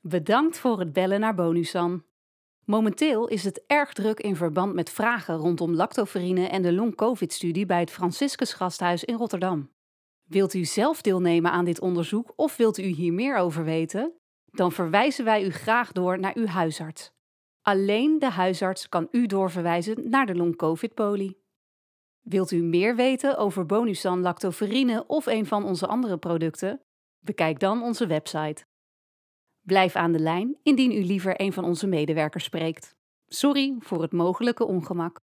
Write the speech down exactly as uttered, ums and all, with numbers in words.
Bedankt voor het bellen naar Bonusan. Momenteel is het erg druk in verband met vragen rondom lactoferrine en de long-covid-studie bij het Franciscus Gasthuis in Rotterdam. Wilt u zelf deelnemen aan dit onderzoek of wilt u hier meer over weten? Dan verwijzen wij u graag door naar uw huisarts. Alleen de huisarts kan u doorverwijzen naar de long-covid-poli. Wilt u meer weten over Bonusan lactoferrine of een van onze andere producten? Bekijk dan onze website. Blijf aan de lijn indien u liever een van onze medewerkers spreekt. Sorry voor het mogelijke ongemak.